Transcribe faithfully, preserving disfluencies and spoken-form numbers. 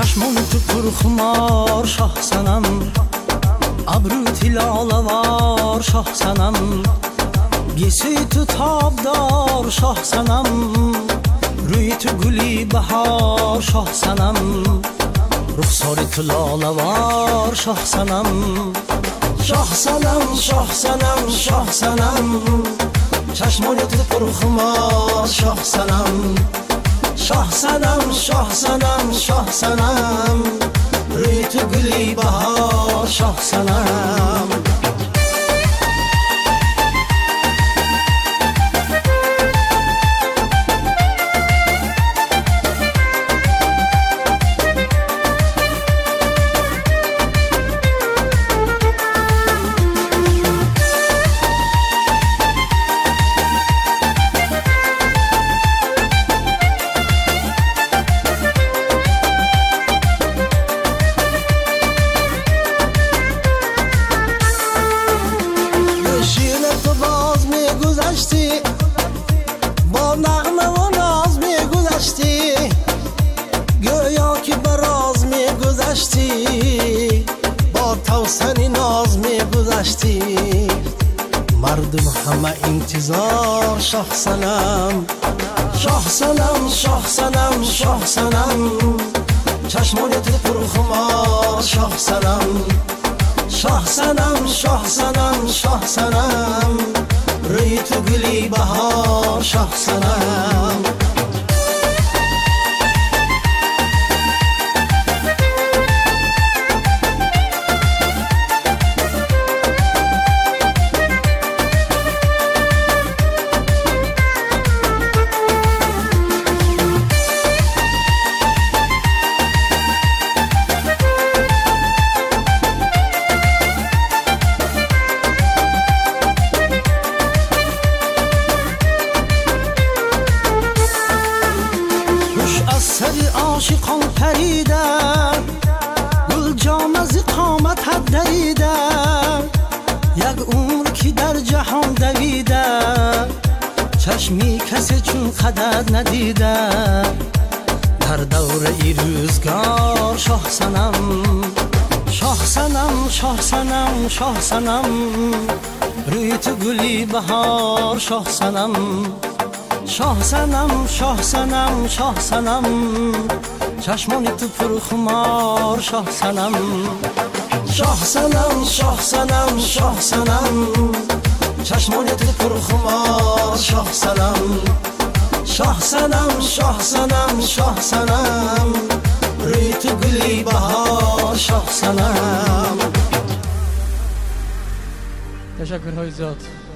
چشمان تو پرخمار شاه سنم، ابرو تیلالوار شاه سنم، گیسی تو تابدار شاه سنم، روی تو گلی بهار شاه سنم، رخسار تو لالوار شاه سنم. شاه سنم شاه سنم شاه سنم، چشمان تو پرخمار شاه سنم، شاه سنم شاه سنم شاه سنم، روی تو گلی بهار شاه سنم. با نغمه و ناز می گذشتی، گویا که براز می گذشتی، با توسن ناز می گذشتی. مردم همه انتظار شاه سنم، شاه سنم شاه سنم شاه سنم، چشمان تو پرخمار شاه سنم، شاه سنم شاه سنم شاه سنم، روی تو گلی بهار شاه سنم. سری عاشقان پریدن، گل جام از قامت دریدن، یک عمر که در جهان دویدن، چشمی کسی چون قدر ندیدن. در دور ای روزگار شاه سنم، شاه سنم شاه سنم شاه سنم، روی تو گلی بهار شاه سنم، شاه سنم شاه سنم شاه سنم، چشمان تو پرخمار شاه سنم. شاه سنم شاه سنم شاه سنم، چشمان تو پرخمار شاه سنم، شاه سنم شاه سنم شاه سنم، روی تو گلی بهار شاه سنم. تشکرهای زیاد.